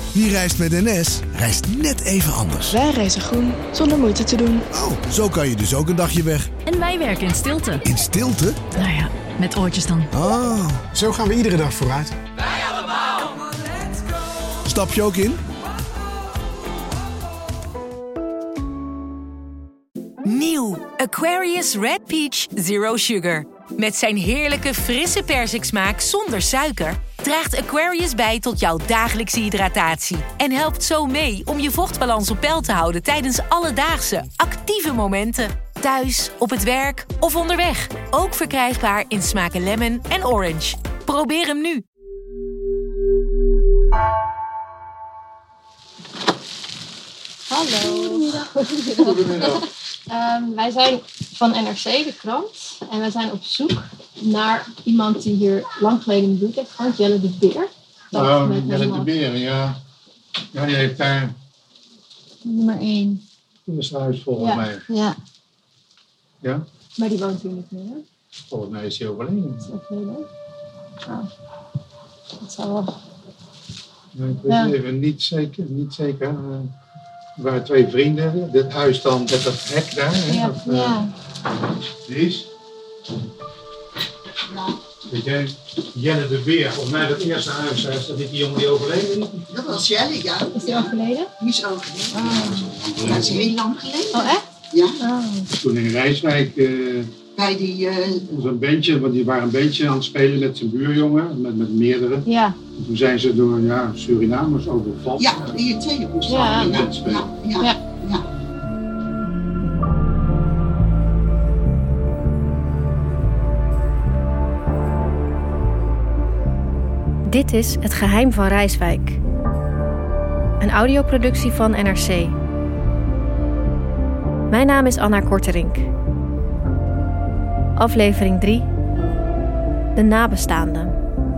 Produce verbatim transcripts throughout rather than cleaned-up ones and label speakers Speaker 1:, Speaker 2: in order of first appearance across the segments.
Speaker 1: Wie reist met N S, reist net even anders.
Speaker 2: Wij reizen groen, zonder moeite te doen.
Speaker 1: Oh, zo kan je dus ook een dagje weg.
Speaker 3: En wij werken in stilte.
Speaker 1: In stilte?
Speaker 3: Nou ja, met oortjes dan.
Speaker 1: Ah.
Speaker 4: Zo gaan we iedere dag vooruit.
Speaker 5: Wij allemaal.
Speaker 1: Stap je ook in?
Speaker 6: Nieuw Aquarius Red Peach Zero Sugar. Met zijn heerlijke frisse persiksmaak zonder suiker draagt Aquarius bij tot jouw dagelijkse hydratatie. En helpt zo mee om je vochtbalans op peil te houden tijdens alledaagse, actieve momenten. Thuis, op het werk of onderweg. Ook verkrijgbaar in smaken lemon en orange. Probeer hem nu.
Speaker 7: Hallo. Goedemiddag. Goedemiddag. Um, wij zijn van N R C, de krant. En wij zijn op zoek naar iemand die hier lang geleden in de buurt heeft gewoond. Jelle de Beer.
Speaker 8: Oh, Jelle de Beer, ja. Ja, die heeft daar...
Speaker 7: Nummer één.
Speaker 8: In het huis volgens
Speaker 7: ja.
Speaker 8: mij.
Speaker 7: Ja.
Speaker 8: Ja?
Speaker 7: Maar die woont hier niet meer, hè?
Speaker 8: Volgens mij is hij overleden.
Speaker 7: Is dat overleden? Ah. Dat zou wel...
Speaker 8: Ja, ik weet
Speaker 7: ja.
Speaker 8: even niet zeker. Niet zeker. Uh, er waren twee vrienden. Dit huis dan, met dat hek daar. Hè,
Speaker 7: ja.
Speaker 8: Dat, uh,
Speaker 7: ja.
Speaker 8: Lies? Ja. Weet jij, Jelle de Beer, volgens mij dat eerste huis, is dat niet die jongen die overleden is?
Speaker 9: Dat was Jelle, ja.
Speaker 7: Is die overleden?
Speaker 9: Die is overleden.
Speaker 7: Oh.
Speaker 9: Dat is heel lang geleden.
Speaker 7: Oh, echt?
Speaker 9: Ja.
Speaker 7: Oh.
Speaker 8: Toen in Rijswijk, uh,
Speaker 9: bij die... Uh...
Speaker 8: zo'n bandje, want die waren een bandje aan het spelen met zijn buurjongen, met, met meerdere.
Speaker 7: Ja.
Speaker 8: En toen zijn ze door ja, Surinamers overvallen.
Speaker 9: Ja, die twee moesten
Speaker 7: ja.
Speaker 9: ja.
Speaker 8: spelen.
Speaker 9: Ja. Ja. Ja. Ja.
Speaker 10: Dit is Het Geheim van Rijswijk. Een audioproductie van N R C. Mijn naam is Anna Korterink. Aflevering drie. De nabestaanden.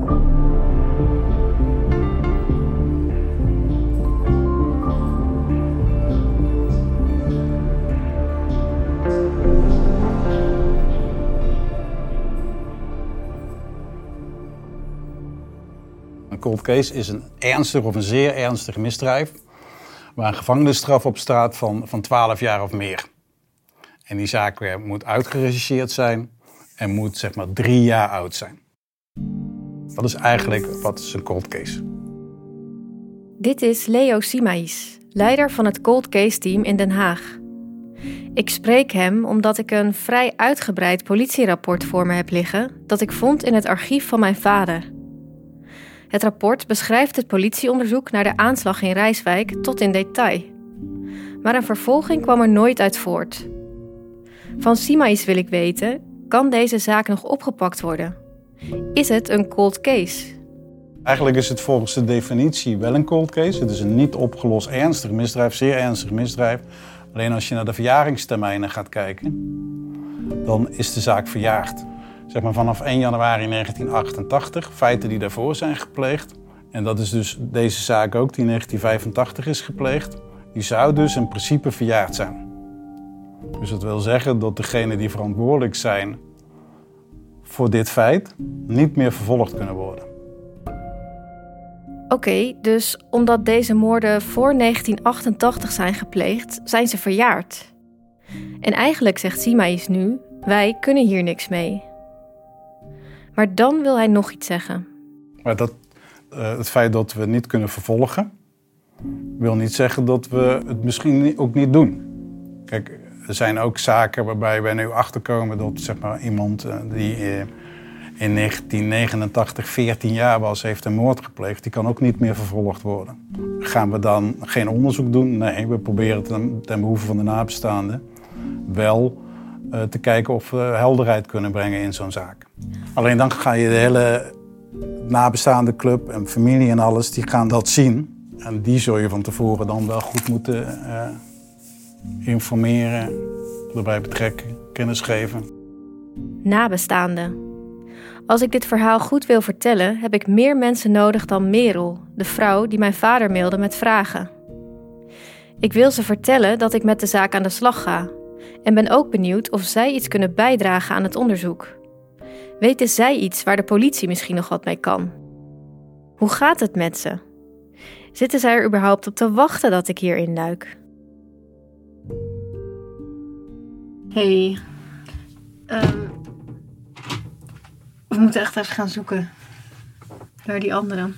Speaker 11: Een cold case is een ernstig of een zeer ernstig misdrijf waar een gevangenisstraf op staat van, van twaalf jaar of meer. En die zaak moet uitgerechercheerd zijn en moet zeg maar drie jaar oud zijn. Dat is eigenlijk wat is een cold case.
Speaker 10: Dit is Leo Simaïs, leider van het cold case team in Den Haag. Ik spreek hem omdat ik een vrij uitgebreid politierapport voor me heb liggen dat ik vond in het archief van mijn vader. Het rapport beschrijft het politieonderzoek naar de aanslag in Rijswijk tot in detail. Maar een vervolging kwam er nooit uit voort. Van Simaïs wil ik weten, kan deze zaak nog opgepakt worden? Is het een cold case?
Speaker 11: Eigenlijk is het volgens de definitie wel een cold case. Het is een niet opgelost ernstig misdrijf, zeer ernstig misdrijf. Alleen als je naar de verjaringstermijnen gaat kijken, dan is de zaak verjaard. Zeg maar vanaf één januari negentien achtentachtig, feiten die daarvoor zijn gepleegd. En dat is dus deze zaak ook, die in negentien vijfentachtig is gepleegd. Die zou dus in principe verjaard zijn. Dus dat wil zeggen dat degenen die verantwoordelijk zijn voor dit feit niet meer vervolgd kunnen worden.
Speaker 10: Oké, okay, dus omdat deze moorden voor negentien achtentachtig zijn gepleegd, zijn ze verjaard. En eigenlijk zegt Simaïs nu, wij kunnen hier niks mee. Maar dan wil hij nog iets zeggen.
Speaker 11: Maar dat, uh, het feit dat we het niet kunnen vervolgen, wil niet zeggen dat we het misschien ook niet doen. Kijk, er zijn ook zaken waarbij wij nu achterkomen dat zeg maar, iemand uh, die uh, in negentien negenentachtig veertien jaar was, heeft een moord gepleegd, die kan ook niet meer vervolgd worden. Gaan we dan geen onderzoek doen? Nee, we proberen ten, ten behoeve van de nabestaanden wel uh, te kijken of we helderheid kunnen brengen in zo'n zaak. Alleen dan ga je de hele nabestaande club en familie en alles, die gaan dat zien. En die zul je van tevoren dan wel goed moeten uh, informeren, erbij betrekken, kennis geven.
Speaker 10: Nabestaanden. Als ik dit verhaal goed wil vertellen, heb ik meer mensen nodig dan Merel, de vrouw die mijn vader mailde met vragen. Ik wil ze vertellen dat ik met de zaak aan de slag ga. En ben ook benieuwd of zij iets kunnen bijdragen aan het onderzoek. Weten zij iets waar de politie misschien nog wat mee kan? Hoe gaat het met ze? Zitten zij er überhaupt op te wachten dat ik hier induik? Hey, um, we moeten echt even gaan zoeken naar die anderen.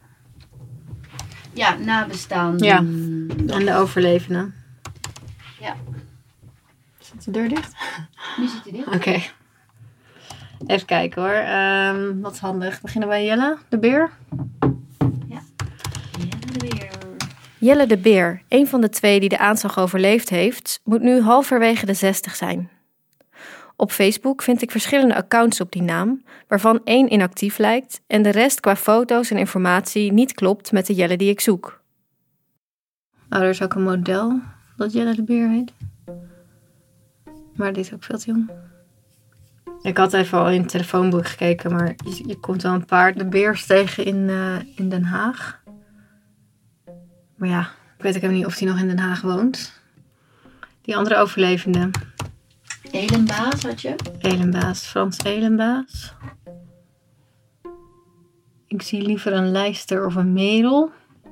Speaker 5: Ja, nabestaanden.
Speaker 10: Ja, en de overlevenden.
Speaker 5: Ja.
Speaker 10: Zit de deur dicht?
Speaker 5: Nu zit hij dicht.
Speaker 10: Oké. Okay. Even kijken hoor. Um, wat is handig. Beginnen bij Jelle, de beer.
Speaker 5: Ja, Jelle de beer.
Speaker 10: Jelle de beer, een van de twee die de aanslag overleefd heeft, moet nu halverwege de zestig zijn. Op Facebook vind ik verschillende accounts op die naam, waarvan één inactief lijkt en de rest qua foto's en informatie niet klopt met de Jelle die ik zoek. Oh, er is ook een model dat Jelle de beer heet. Maar dit is ook veel te jong. Ik had even al in het telefoonboek gekeken, maar je, je komt wel een paar de beers tegen in, uh, in Den Haag. Maar ja, ik weet ook niet of hij nog in Den Haag woont. Die andere overlevende.
Speaker 5: Elenbaas had je?
Speaker 10: Elenbaas, Frans Elenbaas. Ik zie liever een Lijster of een Merel.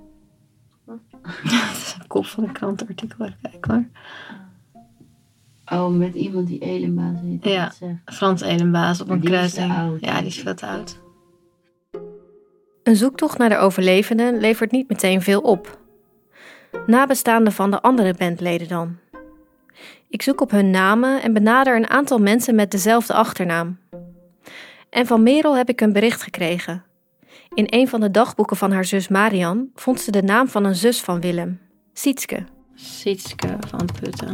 Speaker 10: Dat is een kop van een krantenartikel. Even kijken hoor.
Speaker 5: Oh, met iemand die Elenbaas heet.
Speaker 10: Ja, Frans Elenbaas op een kruising.
Speaker 5: Oud,
Speaker 10: ja, die is veel te oud. Een zoektocht naar de overlevenden levert niet meteen veel op. Nabestaanden van de andere bandleden dan. Ik zoek op hun namen en benader een aantal mensen met dezelfde achternaam. En van Merel heb ik een bericht gekregen. In een van de dagboeken van haar zus Marian vond ze de naam van een zus van Willem, Sietske. Sietske van Putten.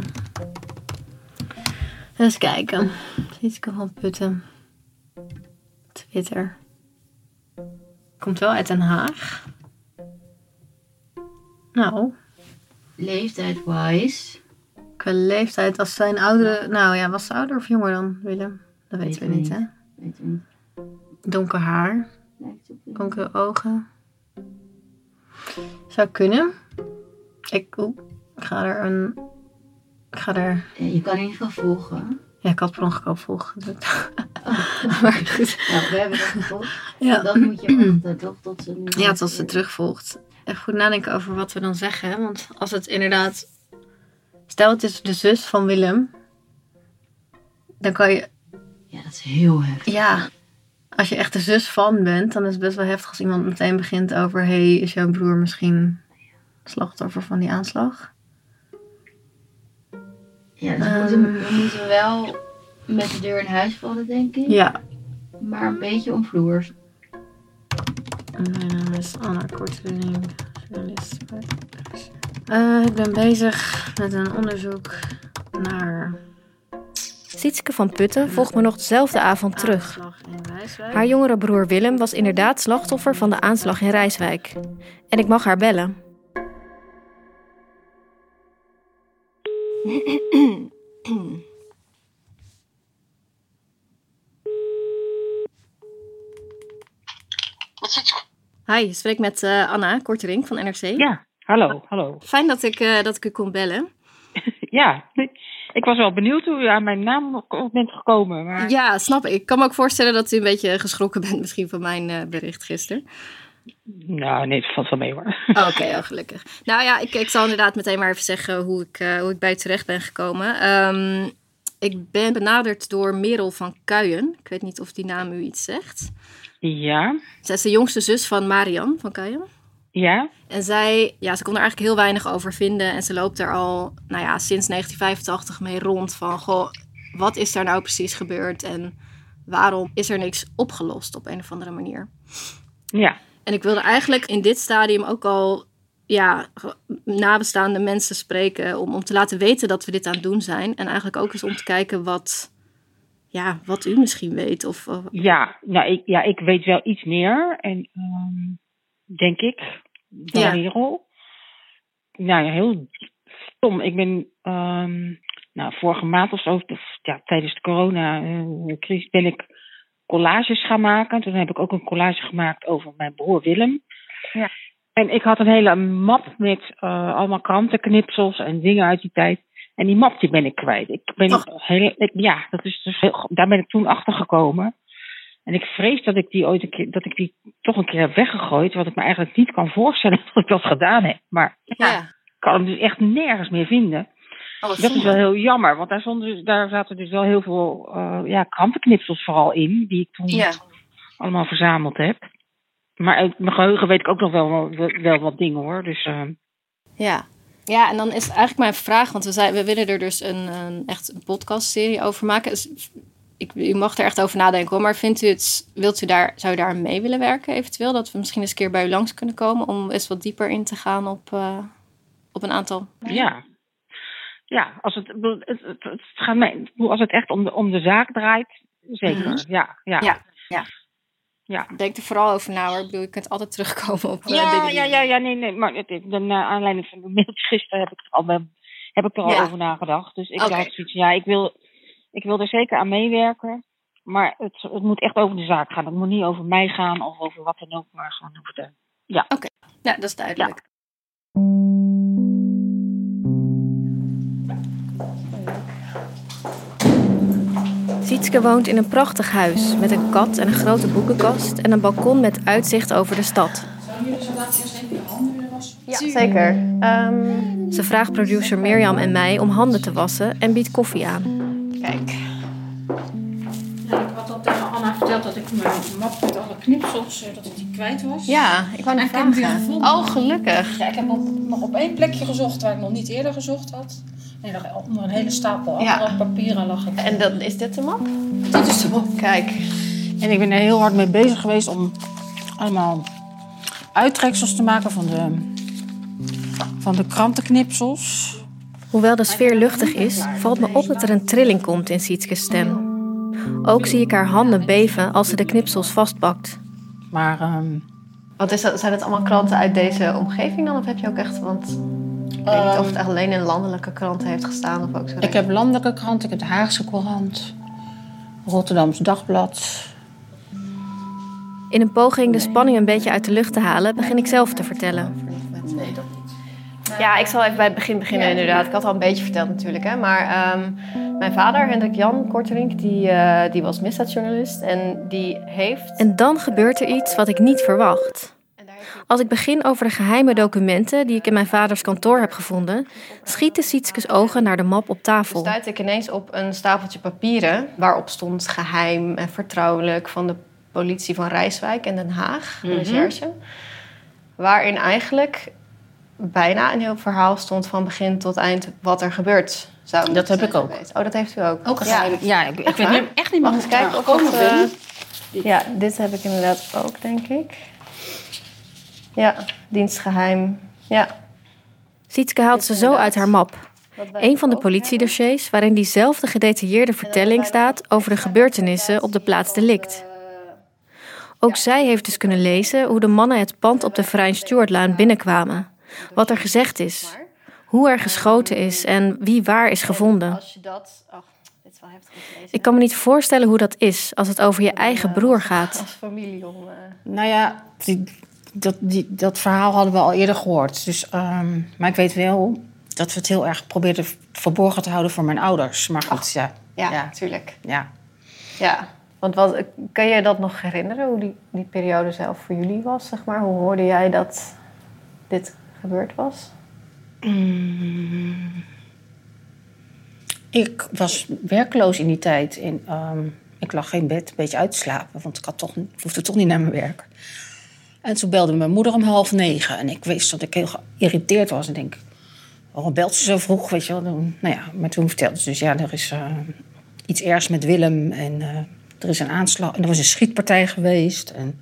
Speaker 10: Eens kijken. Sietske van Putten. Twitter. Komt wel uit Den Haag. Nou.
Speaker 5: Leeftijd-wise.
Speaker 10: Qua leeftijd, als zijn oudere... Nou ja, was ze ouder of jonger dan Willem? Dat weten we niet, hè?
Speaker 5: Weten we niet.
Speaker 10: Donker haar. Donkere ogen. Zou kunnen. Ik, oe, ik ga er een... Ik ga er...
Speaker 5: Ja, je kan in ieder geval volgen.
Speaker 10: Ja, ik had per ongeluk op volgen gedrukt.
Speaker 5: Oh. Maar goed. Nou, we hebben dat gevolgd. Ja. Dan moet je wachten, toch? Tot ze nu...
Speaker 10: Ja, tot ze terugvolgt. Even goed nadenken over wat we dan zeggen. Hè? Want als het inderdaad... Stel, het is de zus van Willem. Dan kan je...
Speaker 5: Ja, dat is heel heftig.
Speaker 10: Ja. Als je echt de zus van bent, dan is het best wel heftig als iemand meteen begint over... Hey, is jouw broer misschien slachtoffer van die aanslag?
Speaker 5: Ja, dus we, moeten, we moeten wel met de deur in huis vallen, denk ik.
Speaker 10: Ja.
Speaker 5: Maar een beetje omvloers.
Speaker 10: Mijn naam is Anna Korteling, journalist. Uh, ik ben bezig met een onderzoek naar... Sietske van Putten volgt me nog dezelfde avond terug. Haar jongere broer Willem was inderdaad slachtoffer van de aanslag in Rijswijk. En ik mag haar bellen. Hi, je spreekt met uh, Anna Kortering van N R C.
Speaker 12: Ja, hallo, hallo.
Speaker 10: Fijn dat ik, uh, dat ik u kon bellen.
Speaker 12: Ja, ik was wel benieuwd hoe u aan mijn naam bent gekomen. Maar...
Speaker 10: Ja, snap ik. Ik kan me ook voorstellen dat u een beetje geschrokken bent misschien van mijn uh, bericht gisteren.
Speaker 12: Nou, nee, het valt wel mee hoor.
Speaker 10: Oké, okay, oh, gelukkig. Nou ja, ik, ik zal inderdaad meteen maar even zeggen hoe ik, uh, hoe ik bij u terecht ben gekomen. Um, ik ben benaderd door Merel van Kuijen. Ik weet niet of die naam u iets zegt.
Speaker 12: Ja.
Speaker 10: Zij is de jongste zus van Marian van Kuijen.
Speaker 12: Ja.
Speaker 10: En zij, ja, ze kon er eigenlijk heel weinig over vinden. En ze loopt er al, nou ja, sinds negentien vijfentachtig mee rond van, goh, wat is daar nou precies gebeurd? En waarom is er niks opgelost op een of andere manier?
Speaker 12: Ja.
Speaker 10: En ik wilde eigenlijk in dit stadium ook al, ja, nabestaande mensen spreken om, om te laten weten dat we dit aan het doen zijn. En eigenlijk ook eens om te kijken wat, ja, wat u misschien weet. Of, of...
Speaker 12: Ja, nou, ik, ja, ik weet wel iets meer. En um, denk ik, dan ja. Merel. Nou ja, heel stom. Ik ben um, nou, vorige maand of zo, ja, tijdens de corona-crisis ben ik collages gaan maken. Toen heb ik ook een collage gemaakt over mijn broer Willem.
Speaker 10: Ja.
Speaker 12: En ik had een hele map met uh, allemaal krantenknipsels en dingen uit die tijd. En die map die ben ik kwijt. Ik ben
Speaker 10: oh.
Speaker 12: heel, ik, ja, dat is dus heel, daar ben ik toen achter gekomen. En ik vrees dat ik die ooit een keer, dat ik die toch een keer heb weggegooid. Wat ik me eigenlijk niet kan voorstellen dat ik dat gedaan heb. Maar ja, ja. ik kan hem dus echt nergens meer vinden. Oh, dat is wel heel jammer. Want daar, stonden, daar zaten dus wel heel veel uh, ja, krantenknipsels vooral in. Die ik toen ja. allemaal verzameld heb. Maar uit mijn geheugen weet ik ook nog wel, wel, wel wat dingen hoor. Dus, uh...
Speaker 10: Ja. Ja, en dan is eigenlijk mijn vraag, want we, zijn, we willen er dus een, een echt een podcastserie over maken. Dus ik, u mag er echt over nadenken hoor. Maar vindt u het, wilt u daar, zou u daar mee willen werken eventueel? Dat we misschien eens een keer bij u langs kunnen komen om eens wat dieper in te gaan op, uh, op een aantal.
Speaker 12: Ja, ja als, het, het, het, het gaat mij, als het echt om de, om de zaak draait, zeker. Mm-hmm. Ja, ja.
Speaker 10: ja, ja. Ja. Denk er vooral over na hoor. Ik bedoel, je kunt altijd terugkomen op uh,
Speaker 12: ja,
Speaker 10: dingen.
Speaker 12: Ja, ja, ja, nee, nee. Maar het, de, naar aanleiding van de mailtje gisteren heb ik er al, heb ik er al ja. over nagedacht. Dus ik okay. had zoiets, ja, ik wil, ik wil er zeker aan meewerken. Maar het, het moet echt over de zaak gaan. Het moet niet over mij gaan of over wat dan ook, maar gewoon over de... Ja.
Speaker 10: Oké, okay. Ja, dat is duidelijk. Ja. Sietske woont in een prachtig huis met een kat en een grote boekenkast en een balkon met uitzicht over de stad. Zouden jullie zo laten eerst even je handen willen wassen? Ja, zeker. Um, ze vraagt producer Mirjam en mij om handen te wassen en biedt koffie aan. Kijk.
Speaker 13: Ja, ik had al tegen Anna verteld dat ik mijn map met alle knipsels, dat ik die kwijt was.
Speaker 10: Ja, ik wou net vragen. Oh, gelukkig.
Speaker 13: Ja, ik heb nog, nog op één plekje gezocht waar ik nog niet eerder gezocht had. En onder een hele stapel andere ja. papieren lag het.
Speaker 10: En dan, is dit de map?
Speaker 13: Dit is de map.
Speaker 10: Kijk.
Speaker 13: En ik ben er heel hard mee bezig geweest om allemaal uittreksels te maken van de, van de krantenknipsels.
Speaker 10: Hoewel de sfeer luchtig is, valt me op dat er een trilling komt in Sietskes stem. Ook zie ik haar handen beven als ze de knipsels vastpakt.
Speaker 13: Maar... Um,
Speaker 10: Wat is dat? Zijn het allemaal kranten uit deze omgeving dan? Of heb je ook echt... Want... Ik weet niet of het echt alleen in landelijke kranten heeft gestaan of ook zo.
Speaker 13: Ik heb landelijke kranten, ik heb de Haagse Courant, Rotterdams Dagblad.
Speaker 10: In een poging de spanning een beetje uit de lucht te halen, begin ik zelf te vertellen.
Speaker 13: Nee, dat niet.
Speaker 10: Ja, ik zal even bij het begin beginnen ja, inderdaad. Ik had al een beetje verteld natuurlijk. Hè. Maar um, mijn vader, Hendrik Jan Korterink, die, uh, die was misdaadjournalist en die heeft... En dan gebeurt er iets wat ik niet verwacht. Als ik begin over de geheime documenten die ik in mijn vaders kantoor heb gevonden, schieten Sietskes ogen naar de map op tafel. Dan stuit ik ineens op een stapeltje papieren waarop stond geheim en vertrouwelijk van de politie van Rijswijk en Den Haag, de recherche. Mm-hmm. Waarin eigenlijk bijna een heel verhaal stond van begin tot eind wat er gebeurt. Zou
Speaker 13: dat heb ik ook.
Speaker 10: Geweest. Oh, dat heeft u ook?
Speaker 13: Ook ja, ja ik, ik weet echt niet meer
Speaker 10: eens kijken of het, uh, ja, dit heb ik inderdaad ook, denk ik. Ja, dienstgeheim. Ja. Sietske haalt ze zo uit haar map. Een van de politiedossiers waarin diezelfde gedetailleerde vertelling staat over de gebeurtenissen op de plaats delict. Ook zij heeft dus kunnen lezen hoe de mannen het pand op de Vrijn Stuartlaan binnenkwamen. Wat er gezegd is. Hoe er geschoten is en wie waar is gevonden. Ik kan me niet voorstellen hoe dat is als het over je eigen broer gaat.
Speaker 13: Als familie om. Nou ja, die, dat, die, dat verhaal hadden we al eerder gehoord. Dus, um, maar ik weet wel dat we het heel erg probeerden verborgen te houden voor mijn ouders. Maar goed, ja.
Speaker 10: Ja, natuurlijk.
Speaker 13: Ja.
Speaker 10: Ja. Want wat, kan je dat nog herinneren, hoe die, die periode zelf voor jullie was, zeg maar? Hoe hoorde jij dat dit gebeurd was?
Speaker 13: Mm. Ik was werkloos in die tijd. En, um, ik lag in bed een beetje uit te slapen, want ik, had toch, ik hoefde toch niet naar mijn werk. En toen belde mijn moeder om half negen. En ik wist dat ik heel geïrriteerd was. En denk, waarom belt ze zo vroeg, weet je wel? Nou ja, maar toen vertelde ze dus, ja, er is uh, iets ergs met Willem. En uh, er is een aanslag. En er was een schietpartij geweest. En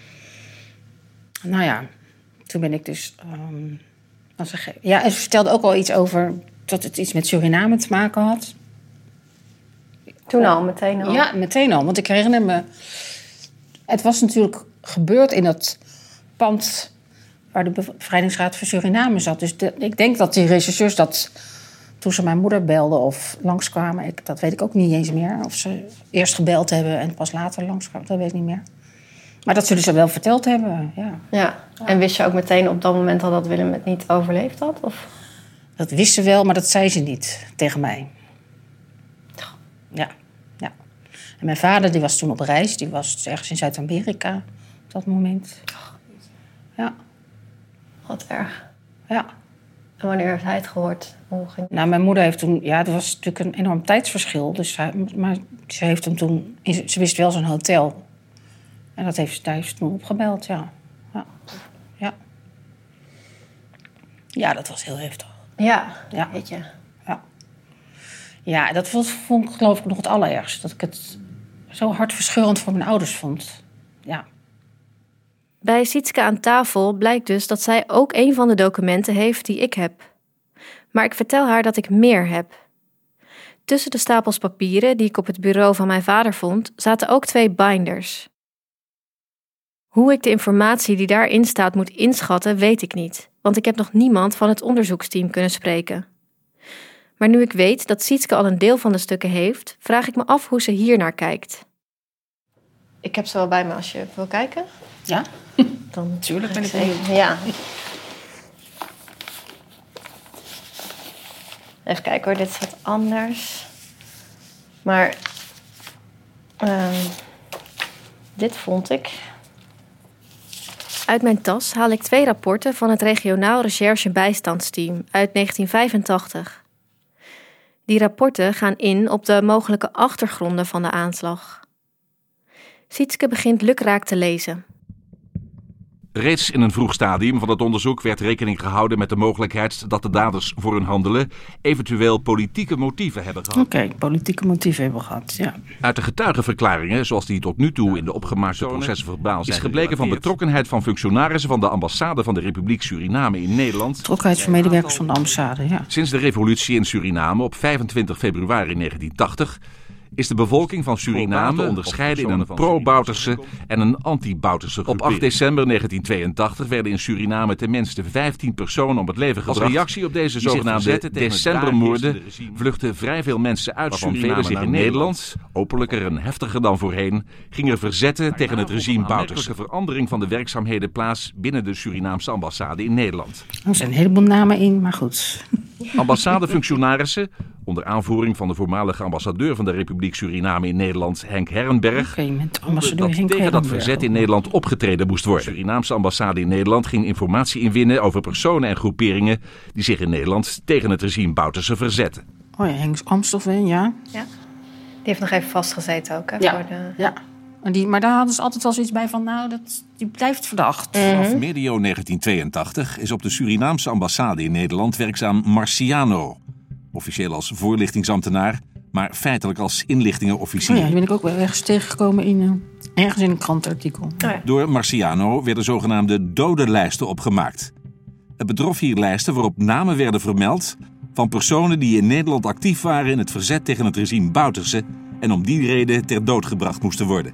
Speaker 13: nou ja, toen ben ik dus... Um, als een, ja, en ze vertelde ook al iets over dat het iets met Suriname te maken had.
Speaker 10: Toen al, meteen al?
Speaker 13: Ja, meteen al. Want ik herinner me... Het was natuurlijk gebeurd in dat pand waar de Bevrijdingsraad voor Suriname zat. Dus de, ik denk dat die rechercheurs dat toen ze mijn moeder belden of langskwamen... Ik, dat weet ik ook niet eens meer. Of ze eerst gebeld hebben en pas later langskwamen, dat weet ik niet meer. Maar dat zullen ze wel verteld hebben, ja.
Speaker 10: Ja, en wist je ook meteen op dat moment al dat Willem het niet overleefd had? Of?
Speaker 13: Dat wist ze wel, maar dat zei ze niet tegen mij. Ja, ja. En mijn vader die was toen op reis. Die was ergens in Zuid-Amerika op dat moment. Ja.
Speaker 10: Wat erg.
Speaker 13: Ja.
Speaker 10: En wanneer heeft hij het gehoord? Hoe ging...
Speaker 13: Nou, mijn moeder heeft toen... Ja, er was natuurlijk een enorm tijdsverschil. Dus hij, maar ze heeft hem toen... Ze wist wel zijn hotel. En dat heeft, daar heeft ze toen opgebeld, ja. Ja. Ja. Ja, dat was heel heftig.
Speaker 10: Ja,
Speaker 13: ja.
Speaker 10: weet je.
Speaker 13: Ja. Ja, dat was, vond ik geloof ik nog het allerergste. Dat ik het zo hartverscheurend voor mijn ouders vond. Ja.
Speaker 10: Bij Sietske aan tafel blijkt dus dat zij ook een van de documenten heeft die ik heb. Maar ik vertel haar dat ik meer heb. Tussen de stapels papieren die ik op het bureau van mijn vader vond, zaten ook twee binders. Hoe ik de informatie die daarin staat moet inschatten, weet ik niet, want ik heb nog niemand van het onderzoeksteam kunnen spreken. Maar nu ik weet dat Sietske al een deel van de stukken heeft, vraag ik me af hoe ze hier naar kijkt. Ik heb ze wel bij me als je wil kijken.
Speaker 13: Ja,
Speaker 10: dan
Speaker 13: natuurlijk ben ik
Speaker 10: even. Ja. Even kijken hoor, dit is wat anders. Maar uh, dit vond ik. Uit mijn tas haal ik twee rapporten van het Regionaal Recherche Bijstandsteam uit negentien vijfentachtig. Die rapporten gaan in op de mogelijke achtergronden van de aanslag. Sietske begint lukraak te lezen.
Speaker 14: Reeds in een vroeg stadium van het onderzoek werd rekening gehouden met de mogelijkheid dat de daders voor hun handelen eventueel politieke motieven hebben gehad.
Speaker 13: Oké, okay, politieke motieven hebben gehad, ja.
Speaker 14: Uit de getuigenverklaringen, zoals die tot nu toe in de opgemaakte processen verbaal zijn, is gebleken van betrokkenheid van functionarissen van de ambassade van de Republiek Suriname in Nederland.
Speaker 13: Betrokkenheid van medewerkers van de ambassade, ja.
Speaker 14: Sinds de revolutie in Suriname op vijfentwintig februari negentien tachtig is de bevolking van Suriname onderscheiden in een pro-Bouterse en een anti-Bouterse groep. Op acht december negentien tweeëntachtig werden in Suriname tenminste vijftien personen om het leven gebracht. Als reactie op deze zogenaamde decembermoorden vluchtten vrij veel mensen uit Suriname velen zich in Nederland. Openlijker en heftiger dan voorheen gingen er verzetten tegen het regime Bouterse. Verandering van de werkzaamheden plaats binnen de Surinaamse ambassade in Nederland.
Speaker 13: Er zijn een heleboel namen in, maar goed.
Speaker 14: Ambassadefunctionarissen, onder aanvoering van de voormalige ambassadeur van de Republiek Suriname in Nederland, Henk Herrenberg,
Speaker 13: okay, met ambassadeur
Speaker 14: dat
Speaker 13: Henk
Speaker 14: tegen
Speaker 13: Herrenberg.
Speaker 14: dat verzet in Nederland opgetreden moest worden. De Surinaamse ambassade in Nederland ging informatie inwinnen over personen en groeperingen die zich in Nederland tegen het regime Bouterse verzetten.
Speaker 13: Oh ja, Henk Amstelveen, ja.
Speaker 10: Ja. Die heeft nog even vastgezeten ook, hè?
Speaker 13: Ja,
Speaker 10: voor de...
Speaker 13: ja. Maar, die, maar daar hadden ze altijd wel zoiets bij van, nou, dat, die blijft verdacht.
Speaker 14: Vanaf mm-hmm. medio negentien tweeëntachtig is op de Surinaamse ambassade in Nederland werkzaam Marciano. Officieel als voorlichtingsambtenaar, maar feitelijk als inlichtingenofficier.
Speaker 13: Oh ja, die ben ik ook wel ergens tegengekomen in, uh, ergens in een krantenartikel. Oh
Speaker 10: ja.
Speaker 14: Door Marciano werden zogenaamde dodenlijsten opgemaakt. Het betrof hier lijsten waarop namen werden vermeld van personen die in Nederland actief waren in het verzet tegen het regime Bouterse en om die reden ter dood gebracht moesten worden.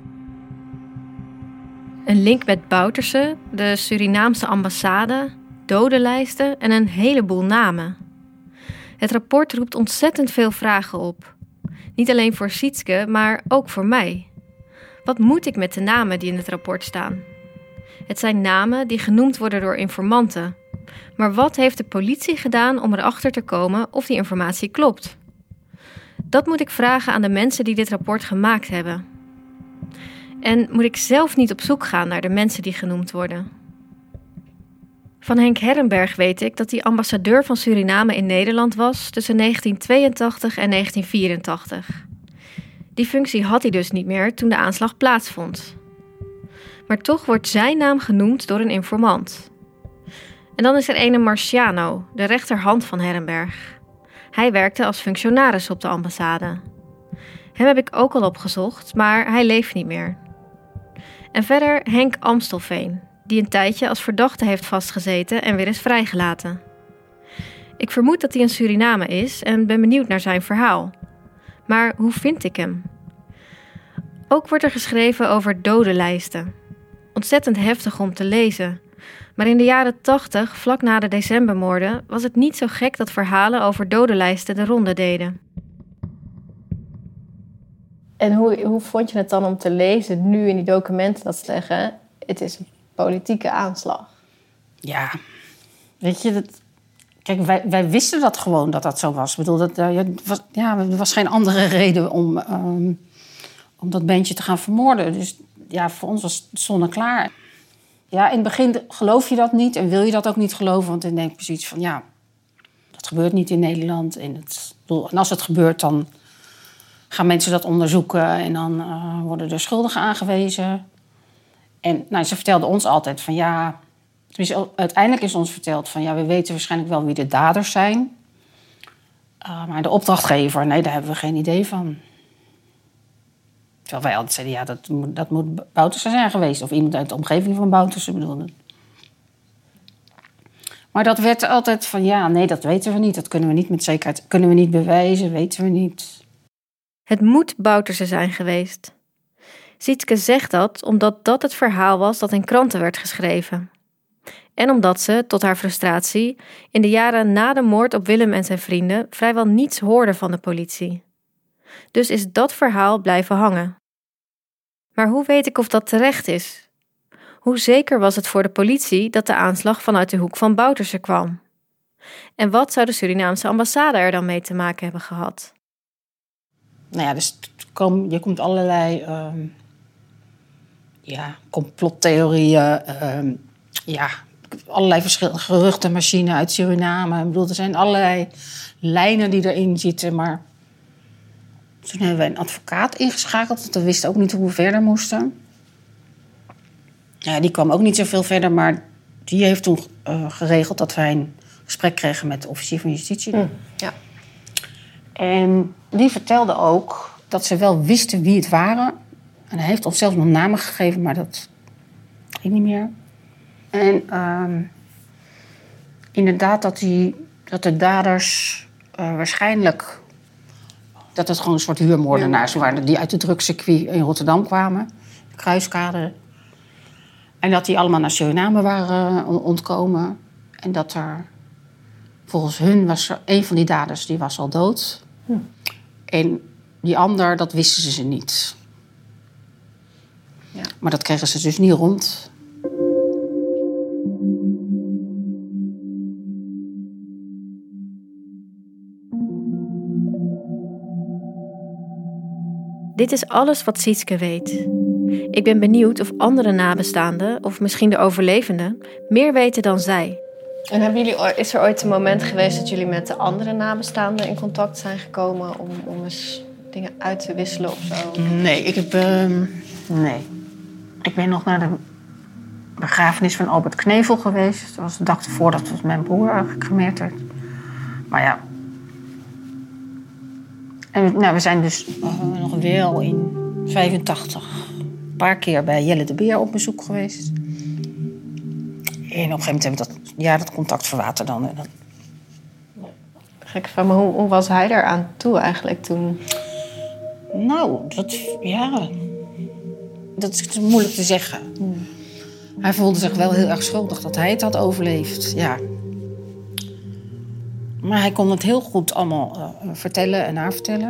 Speaker 10: Een link met Bouterse, de Surinaamse ambassade, dodenlijsten en een heleboel namen. Het rapport roept ontzettend veel vragen op. Niet alleen voor Sietske, maar ook voor mij. Wat moet ik met de namen die in het rapport staan? Het zijn namen die genoemd worden door informanten. Maar wat heeft de politie gedaan om erachter te komen of die informatie klopt? Dat moet ik vragen aan de mensen die dit rapport gemaakt hebben. En moet ik zelf niet op zoek gaan naar de mensen die genoemd worden? Van Henk Herrenberg weet ik dat hij ambassadeur van Suriname in Nederland was tussen negentien tweeëntachtig en negentien vierentachtig. Die functie had hij dus niet meer toen de aanslag plaatsvond. Maar toch wordt zijn naam genoemd door een informant. En dan is er ene Marciano, de rechterhand van Herrenberg. Hij werkte als functionaris op de ambassade. Hem heb ik ook al opgezocht, maar hij leeft niet meer. En verder Henk Amstelveen, die een tijdje als verdachte heeft vastgezeten en weer is vrijgelaten. Ik vermoed dat hij in Suriname is en ben benieuwd naar zijn verhaal. Maar hoe vind ik hem? Ook wordt er geschreven over dodenlijsten. Ontzettend heftig om te lezen. Maar in de jaren tachtig, vlak na de decembermoorden, was het niet zo gek dat verhalen over dodenlijsten de ronde deden. En hoe, hoe vond je het dan om te lezen, nu in die documenten, dat ze zeggen, het is een politieke aanslag?
Speaker 13: Ja, weet je, dat, kijk, wij, wij wisten dat gewoon dat dat zo was. Ik bedoel, dat, uh, was, ja, er was geen andere reden om, um, om dat bandje te gaan vermoorden. Dus ja, voor ons was het zonneklaar. Ja, in het begin geloof je dat niet en wil je dat ook niet geloven. Want dan denk je precies van, ja, dat gebeurt niet in Nederland. En, het, en als het gebeurt, dan gaan mensen dat onderzoeken. En dan uh, worden er schuldigen aangewezen. En nou, ze vertelden ons altijd van, ja... Tenminste, uiteindelijk is ons verteld van, ja, we weten waarschijnlijk wel wie de daders zijn. Uh, maar de opdrachtgever, nee, daar hebben we geen idee van. Terwijl wij altijd zeiden, ja, dat moet, dat moet Boutersen zijn geweest. Of iemand uit de omgeving van Boutersen bedoelde. Maar dat werd altijd van, ja, nee, dat weten we niet. Dat kunnen we niet met zekerheid, kunnen we niet bewijzen, weten we niet.
Speaker 10: Het moet Boutersen zijn geweest. Sietske zegt dat omdat dat het verhaal was dat in kranten werd geschreven. En omdat ze, tot haar frustratie, in de jaren na de moord op Willem en zijn vrienden vrijwel niets hoorde van de politie. Dus is dat verhaal blijven hangen. Maar hoe weet ik of dat terecht is? Hoe zeker was het voor de politie dat de aanslag vanuit de hoek van Boutersen kwam? En wat zou de Surinaamse ambassade er dan mee te maken hebben gehad?
Speaker 13: Nou ja, dus kom, je komt allerlei uh, ja, complottheorieën, uh, ja, allerlei verschillende geruchtenmachines uit Suriname. Ik bedoel, er zijn allerlei lijnen die erin zitten, maar toen hebben wij een advocaat ingeschakeld, want we wisten ook niet hoe we verder moesten. Ja, die kwam ook niet zoveel verder, maar die heeft toen uh, geregeld dat wij een gesprek kregen met de officier van justitie.
Speaker 10: Mm, ja.
Speaker 13: En die vertelde ook dat ze wel wisten wie het waren. En hij heeft ons zelfs nog namen gegeven, maar dat ging niet meer. En uh, inderdaad dat, die, dat de daders uh, waarschijnlijk... dat het gewoon een soort huurmoordenaars waren die uit het drugscircuit in Rotterdam kwamen. De Kruiskade. En dat die allemaal naar Suriname waren ontkomen. En dat er, volgens hun was er een van die daders, die was al dood. Hm. En die ander, dat wisten ze niet. Ja. Maar dat kregen ze dus niet rond.
Speaker 10: Dit is alles wat Sietske weet. Ik ben benieuwd of andere nabestaanden, of misschien de overlevenden, meer weten dan zij.
Speaker 2: En hebben jullie, is er ooit een moment geweest dat jullie met de andere nabestaanden in contact zijn gekomen om, om eens dingen uit te wisselen of zo?
Speaker 13: Nee, ik heb... Uh, nee. Ik ben nog naar de begrafenis van Albert Knevel geweest. Dat was de dag ervoor dat mijn broer gecremeerd werd. Maar ja... En nou, we zijn dus uh, nog wel in vijfentachtig een paar keer bij Jelle de Beer op bezoek geweest. En op een gegeven moment hebben we dat, ja, dat contact verwaterd dan. En dan...
Speaker 2: Gek van, maar hoe, hoe was hij daaraan toe eigenlijk toen?
Speaker 13: Nou, dat, ja, dat is moeilijk te zeggen. Hmm. Hij voelde zich wel heel erg schuldig dat hij het had overleefd, ja. Maar hij kon het heel goed allemaal uh, vertellen en navertellen.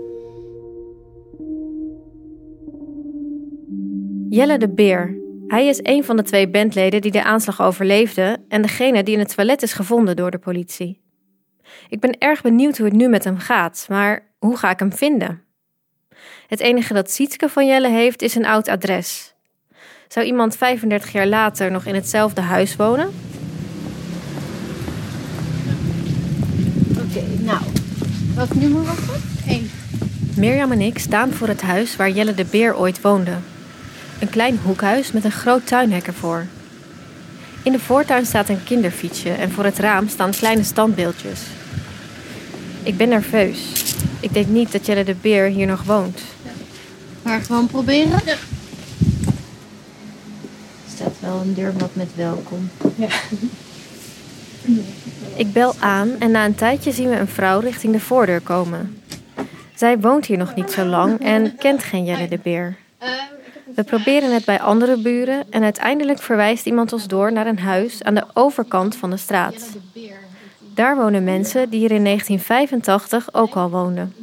Speaker 10: Jelle de Beer. Hij is een van de twee bandleden die de aanslag overleefde en degene die in het toilet is gevonden door de politie. Ik ben erg benieuwd hoe het nu met hem gaat, maar hoe ga ik hem vinden? Het enige dat Sietske van Jelle heeft is een oud adres. Zou iemand vijfendertig jaar later nog in hetzelfde huis wonen?
Speaker 5: Oké, okay, nou, welk nummer was dat? Eén.
Speaker 10: Mirjam en ik staan voor het huis waar Jelle de Beer ooit woonde. Een klein hoekhuis met een groot tuinhek ervoor. In de voortuin staat een kinderfietsje en voor het raam staan kleine standbeeldjes. Ik ben nerveus. Ik denk niet dat Jelle de Beer hier nog woont.
Speaker 5: Ja. Maar gewoon proberen? Ja. Er staat wel een deurmat met welkom. Ja.
Speaker 10: Ik bel aan en na een tijdje zien we een vrouw richting de voordeur komen. Zij woont hier nog niet zo lang en kent geen Jelle de Beer. We proberen het bij andere buren en uiteindelijk verwijst iemand ons door naar een huis aan de overkant van de straat. Daar wonen mensen die hier in negentien vijfentachtig ook al woonden.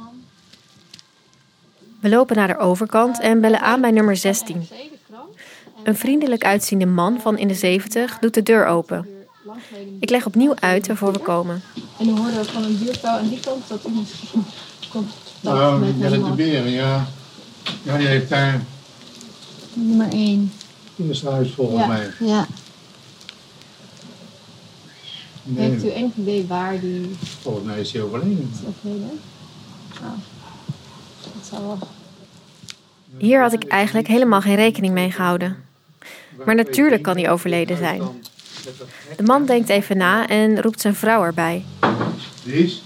Speaker 10: We lopen naar de overkant en bellen aan bij nummer zestien. Een vriendelijk uitziende man van in de zeventig doet de deur open. Ik leg opnieuw uit waarvoor we komen.
Speaker 7: En dan hoorden we van een buurvrouw aan die kant dat u misschien komt.
Speaker 8: Nou, Jelle de Beer, ja. Ja, die heeft daar...
Speaker 7: Nummer één.
Speaker 8: Het eerste huis volgens
Speaker 7: ja.
Speaker 8: mij.
Speaker 7: Ja.
Speaker 8: Nee.
Speaker 7: Heeft u enig idee waar die...
Speaker 8: Volgens mij is hij overleden.
Speaker 7: Is overleden? Oh. Dat zou wel...
Speaker 10: Hier had ik eigenlijk helemaal geen rekening mee gehouden. Maar natuurlijk kan hij overleden zijn. De man denkt even na en roept zijn vrouw erbij.
Speaker 8: Lies?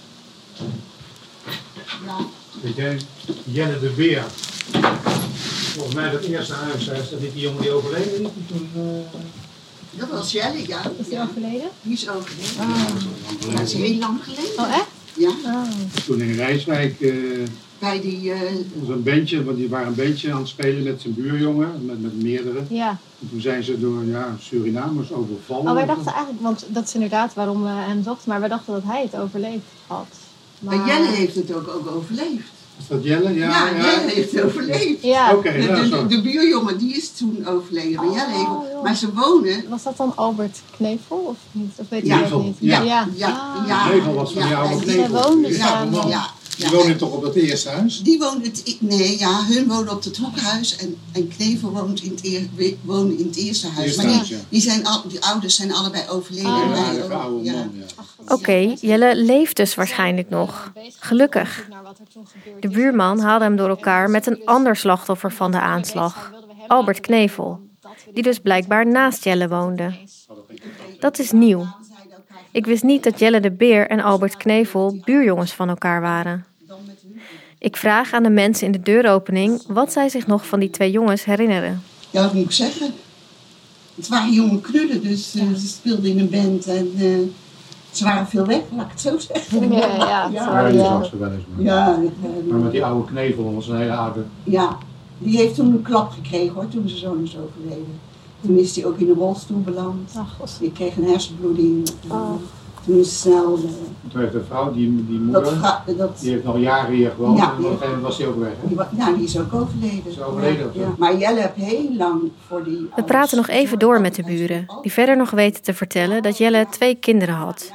Speaker 8: Weet jij, Jelle de Beer. Volgens mij dat eerste huis, is dat niet die jongen die overleden is? Toen, uh...
Speaker 9: Dat was Jelle, ja.
Speaker 7: Is die overleden?
Speaker 9: Die is overleden. Oh. Dat is heel lang geleden.
Speaker 7: Oh, echt?
Speaker 9: Ja.
Speaker 7: Oh.
Speaker 8: Toen in Rijswijk... Uh...
Speaker 9: Bij die... Uh...
Speaker 8: Zo'n bandje, want die waren een bandje aan het spelen met zijn buurjongen, met, met meerdere.
Speaker 7: Ja.
Speaker 8: En toen zijn ze door ja, Surinamers overvallen.
Speaker 7: Oh, wij dachten eigenlijk, want dat is inderdaad waarom we hem zochten, maar wij dachten dat hij het overleefd had. Maar...
Speaker 9: Maar Jelle heeft het ook, ook overleefd.
Speaker 8: Is dat Jelle? Ja,
Speaker 9: ja,
Speaker 8: ja.
Speaker 9: Jelle heeft het overleefd.
Speaker 7: Ja.
Speaker 8: Oké, okay,
Speaker 9: de,
Speaker 8: nou,
Speaker 9: de,
Speaker 8: zo.
Speaker 9: de buurjongen die is toen overleden. Maar,
Speaker 7: oh,
Speaker 9: Jelle heeft,
Speaker 7: joh.
Speaker 9: maar ze wonen...
Speaker 7: Was dat dan Albert Knevel of niet? Of weet je
Speaker 8: ja,
Speaker 7: dat niet?
Speaker 8: Ja,
Speaker 7: ja.
Speaker 9: ja.
Speaker 7: Ah.
Speaker 9: ja.
Speaker 8: Knevel was van
Speaker 9: ja.
Speaker 8: die oude
Speaker 9: ja.
Speaker 8: Knevel.
Speaker 7: Ze woonden
Speaker 8: ja,
Speaker 7: samen.
Speaker 9: Ja.
Speaker 8: Die ja. wonen toch op dat eerste huis?
Speaker 9: Die woonde het, nee, ja, hun wonen op het hoekhuis en, en Knevel woont in het, eer, woonde in het eerste huis.
Speaker 8: Eerste
Speaker 9: maar die,
Speaker 8: huis, ja.
Speaker 9: die, zijn al, die ouders zijn allebei overleden.
Speaker 7: Ah,
Speaker 9: ja,
Speaker 8: ja, de oude
Speaker 9: ja.
Speaker 8: man, ja.
Speaker 10: Oké, okay, Jelle leeft dus waarschijnlijk nog. Gelukkig. De buurman haalde hem door elkaar met een ander slachtoffer van de aanslag. Albert Knevel. Die dus blijkbaar naast Jelle woonde. Dat is nieuw. Ik wist niet dat Jelle de Beer en Albert Knevel buurjongens van elkaar waren. Ik vraag aan de mensen in de deuropening wat zij zich nog van die twee jongens herinneren.
Speaker 9: Ja, wat moet ik zeggen? Het waren jonge knudden, dus uh, ze speelden in een band en uh, ze waren veel weg, laat ik het zo zeggen.
Speaker 7: Ja, ja, ja.
Speaker 8: Ja, die zag ze wel eens. Maar,
Speaker 9: ja, uh,
Speaker 8: maar met die oude Knevel was een hele oude...
Speaker 9: Ja, die heeft toen een klap gekregen hoor, toen zijn zoon is overleden. Toen is hij ook in een rolstoel beland.
Speaker 7: Oh,
Speaker 9: die kreeg een hersenbloeding.
Speaker 7: Oh.
Speaker 9: Toen is snel... Uh,
Speaker 8: toen heeft de vrouw, die, die moeder,
Speaker 9: dat, dat,
Speaker 8: die heeft nog jaren hier gewoond.
Speaker 9: Ja,
Speaker 8: en op een gegeven moment was hij ook weg. Hè?
Speaker 9: Die, ja, die is ook overleden.
Speaker 8: Is overleden
Speaker 9: ja, ja. Maar Jelle heeft heel lang voor die...
Speaker 10: We praten nog even door met de buren, die verder nog weten te vertellen dat Jelle twee kinderen had.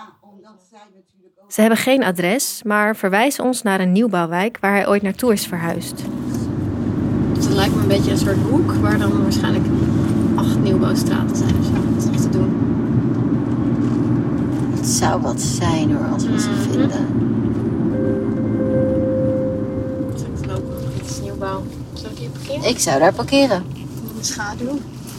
Speaker 10: Ze hebben geen adres, maar verwijzen ons naar een nieuwbouwwijk waar hij ooit naartoe is verhuisd.
Speaker 2: Het lijkt me een beetje een soort hoek waar dan waarschijnlijk acht nieuwbouwstraten zijn of zo. Dat is nog te doen.
Speaker 5: Het zou wat zijn hoor, als we ze
Speaker 2: Mm-hmm.
Speaker 5: vinden.
Speaker 2: Straks lopen we nog iets nieuwbouw. Zal ik hier parkeren?
Speaker 5: Ik zou daar parkeren.
Speaker 2: In de schaduw.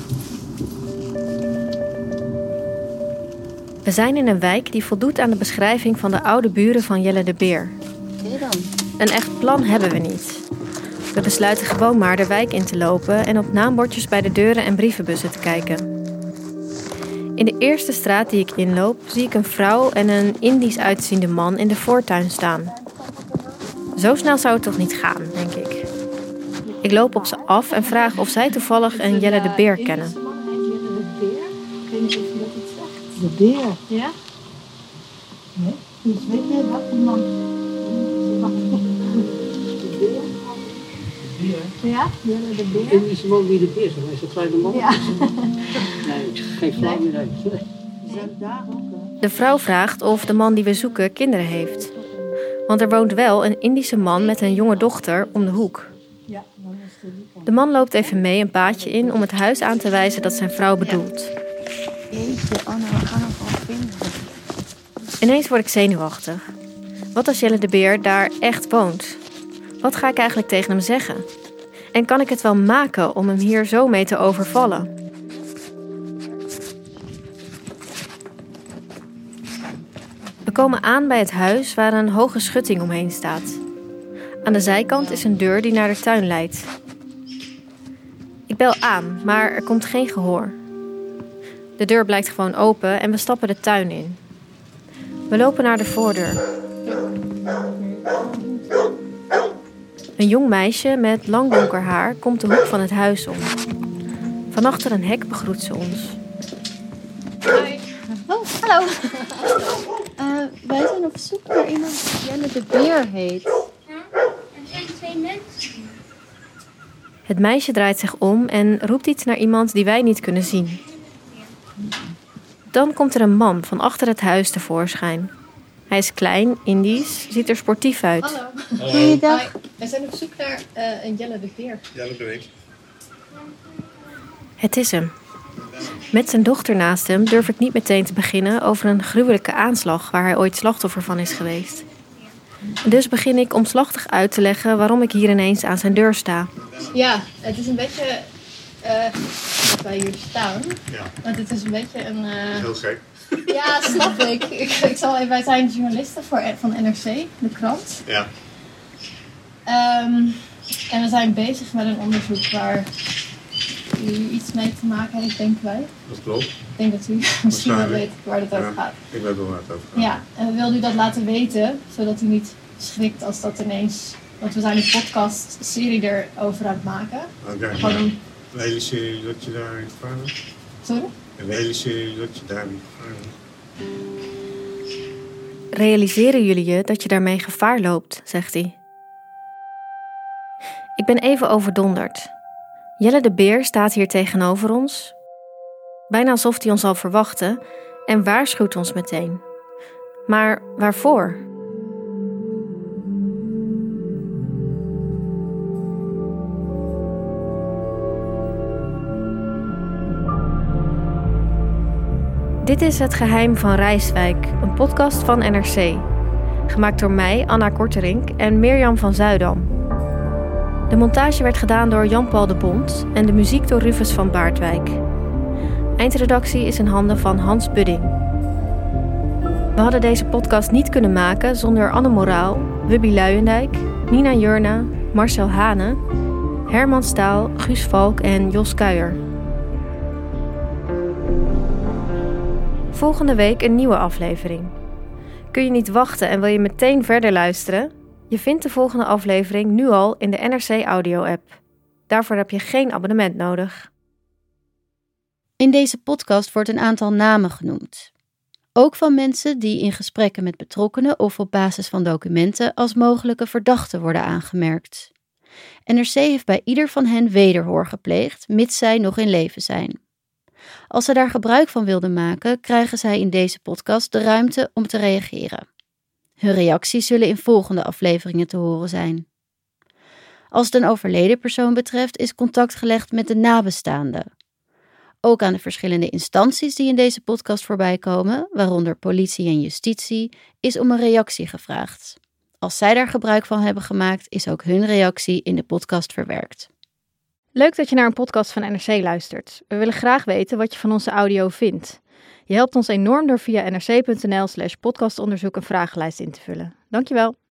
Speaker 10: We zijn in een wijk die voldoet aan de beschrijving van de oude buren van Jelle de Beer.
Speaker 5: Oké dan.
Speaker 10: Een echt plan hebben we niet. We besluiten gewoon maar de wijk in te lopen en op naambordjes bij de deuren en brievenbussen te kijken. In de eerste straat die ik inloop, zie ik een vrouw en een Indisch uitziende man in de voortuin staan. Zo snel zou het toch niet gaan, denk ik. Ik loop op ze af en vraag of zij toevallig een Jelle de Beer kennen.
Speaker 7: Jelle de Beer? Ik weet niet of je dat iets zegt. De Beer? Ja? Nee, dus weet jij wat die man... De Beer? Ja, Jelle de Beer.
Speaker 15: En is de man die de Beer is, dat is een kleine man.
Speaker 7: Ja.
Speaker 15: Nee, geen flauw idee.
Speaker 10: De vrouw vraagt of de man die we zoeken kinderen heeft. Want er woont wel een Indische man met een jonge dochter om de hoek. De man loopt even mee een paadje in om het huis aan te wijzen dat zijn vrouw bedoelt.
Speaker 2: Jeetje, oh nou, we gaan hem gewoon vinden.
Speaker 10: Ineens word ik zenuwachtig. Wat als Jelle de Beer daar echt woont? Wat ga ik eigenlijk tegen hem zeggen? En kan ik het wel maken om hem hier zo mee te overvallen? We komen aan bij het huis waar een hoge schutting omheen staat. Aan de zijkant is een deur die naar de tuin leidt. Ik bel aan, maar er komt geen gehoor. De deur blijkt gewoon open en we stappen de tuin in. We lopen naar de voordeur. Een jong meisje met lang donker haar komt de hoek van het huis om. Van achter een hek begroet ze ons.
Speaker 2: Hoi. Oh, hallo. Uh, wij zijn op zoek naar iemand die Jelle de Beer heet.
Speaker 16: Ja, er zijn twee mensen.
Speaker 10: Het meisje draait zich om en roept iets naar iemand die wij niet kunnen zien. Dan komt er een man van achter het huis tevoorschijn. Hij is klein, Indisch, ziet er sportief uit.
Speaker 7: Hallo.
Speaker 10: Goeiedag.
Speaker 7: Hoi. We zijn op zoek naar uh, een Jelle de Beer.
Speaker 8: Jelle de Beer.
Speaker 10: Het is hem. Met zijn dochter naast hem durf ik niet meteen te beginnen over een gruwelijke aanslag waar hij ooit slachtoffer van is geweest. Dus begin ik omslachtig uit te leggen waarom ik hier ineens aan zijn deur sta.
Speaker 7: Ja, het is een beetje uh, dat wij hier staan.
Speaker 8: Ja.
Speaker 7: Want het is een beetje een... Uh...
Speaker 8: Heel gek.
Speaker 7: Ja, snap ik. ik, ik zal even, wij zijn journalisten voor, van N R C, de krant.
Speaker 8: Ja.
Speaker 7: Um, en we zijn bezig met een onderzoek waar u iets mee te maken heeft, denken wij.
Speaker 8: Dat klopt.
Speaker 7: Ik denk dat u misschien wel weet waar het over
Speaker 8: ja,
Speaker 7: gaat.
Speaker 8: Ik weet wel waar het over gaat.
Speaker 7: Ja, en we wilden u dat laten weten, zodat u niet schrikt als dat ineens... Want we zijn een podcast-serie erover aan het maken.
Speaker 8: Oké,
Speaker 7: okay,
Speaker 8: een... de hele serie dat je daar in gevaar bent?
Speaker 7: Sorry?
Speaker 8: De hele serie dat je daar in gevaar bent.
Speaker 10: Realiseren jullie je dat je daarmee gevaar loopt, zegt hij. Ik ben even overdonderd. Jelle de Beer staat hier tegenover ons, bijna alsof hij ons al verwachtte, en waarschuwt ons meteen. Maar waarvoor? Dit is Het Geheim van Rijswijk, een podcast van N R C. Gemaakt door mij, Anna Korterink, en Mirjam van Zuidam. De montage werd gedaan door Jan-Paul de Bond en de muziek door Rufus van Baardwijk. Eindredactie is in handen van Hans Budding. We hadden deze podcast niet kunnen maken zonder Anne Moraal, Wubby Luijendijk, Nina Jurna, Marcel Hane, Herman Staal, Guus Valk en Jos Kuijer. Volgende week een nieuwe aflevering. Kun je niet wachten en wil je meteen verder luisteren? Je vindt de volgende aflevering nu al in de N R C Audio-app. Daarvoor heb je geen abonnement nodig.
Speaker 17: In deze podcast wordt een aantal namen genoemd. Ook van mensen die in gesprekken met betrokkenen of op basis van documenten als mogelijke verdachten worden aangemerkt. N R C heeft bij ieder van hen wederhoor gepleegd, mits zij nog in leven zijn. Als ze daar gebruik van wilden maken, krijgen zij in deze podcast de ruimte om te reageren. Hun reacties zullen in volgende afleveringen te horen zijn. Als het een overleden persoon betreft, is contact gelegd met de nabestaanden. Ook aan de verschillende instanties die in deze podcast voorbij komen, waaronder politie en justitie, is om een reactie gevraagd. Als zij daar gebruik van hebben gemaakt, is ook hun reactie in de podcast verwerkt.
Speaker 10: Leuk dat je naar een podcast van N R C luistert. We willen graag weten wat je van onze audio vindt. Je helpt ons enorm door via nrc.nl slash podcastonderzoek een vragenlijst in te vullen. Dankjewel.